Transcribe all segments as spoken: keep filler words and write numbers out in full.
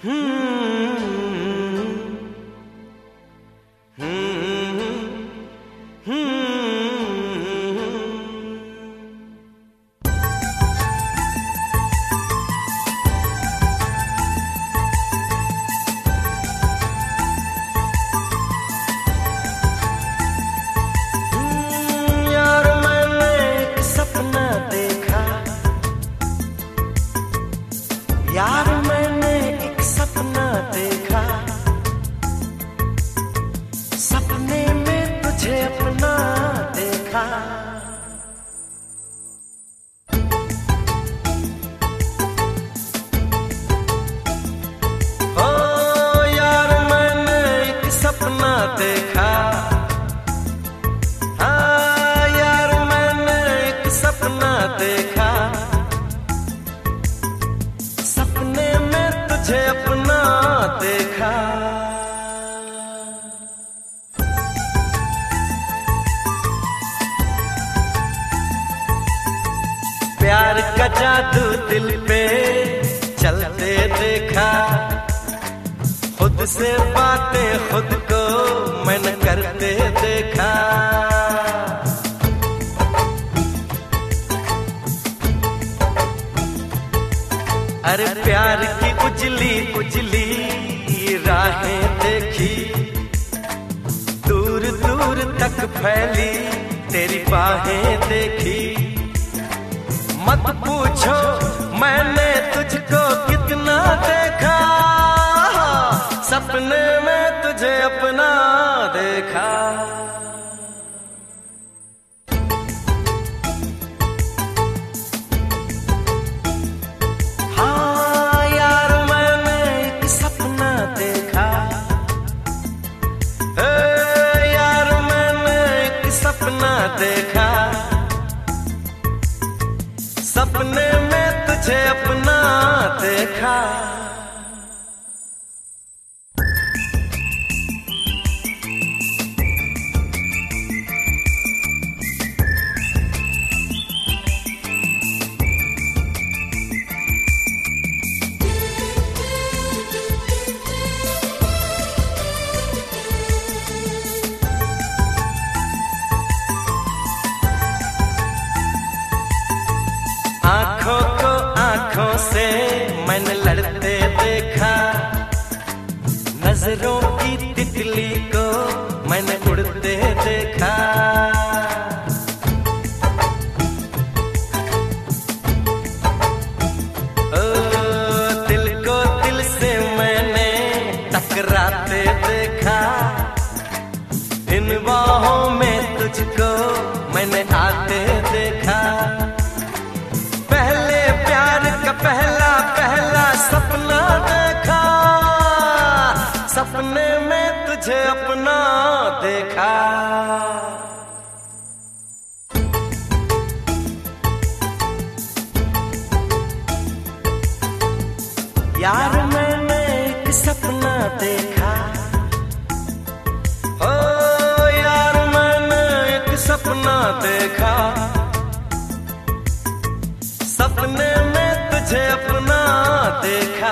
यार मैंने एक सपना देखा, सपने में तुझे अपना देखा। ओ यार मैंने एक सपना देखा, हाँ यार मैंने एक सपना देखा, सपने में तुझे अपना देखा। प्यार का जादू दिल पे चलते देखा, खुद से बातें खुद को मैंने करते देखा। अरे प्यार की उजली उजली राहें देखी, दूर दूर तक फैली तेरी बाहें देखी। मत पूछो मैंने तुझको कितना देखा, सपने में तुझे अपना देखा। देखा सपने में तुझे अपना देखा। आँखों को आँखों से मैंने लड़ते देखा, नजरों की तितली को मैंने उड़ते देखा। ओ दिल को दिल से मैंने टकराते देखा, इन बाहों में तुझको मैंने आते देखा। पहला पहला सपना देखा, सपने में तुझे अपना देखा। यार मैंने एक सपना देखा, ओ यार मैंने एक सपना देखा, सपने में तुझे अपना देखा।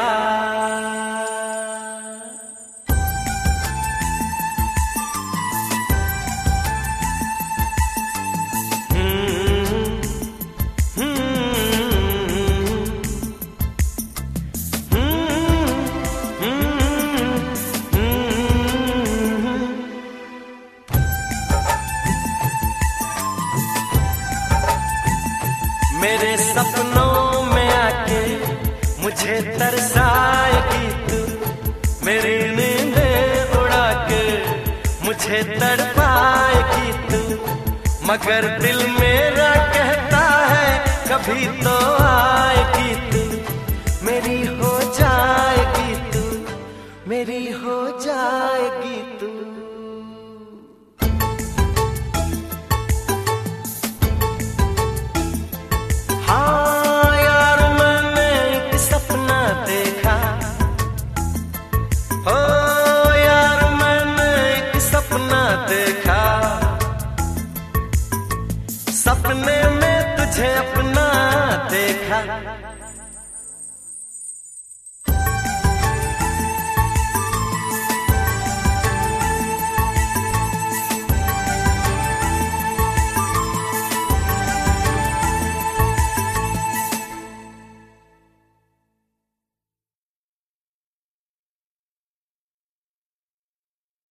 मेरे सपनों में आके मुझे तरसाएगी तू, मेरी नींदें उड़ा के मुझे तड़पाएगी तू। मगर दिल मेरा कहता है कभी तो आएगी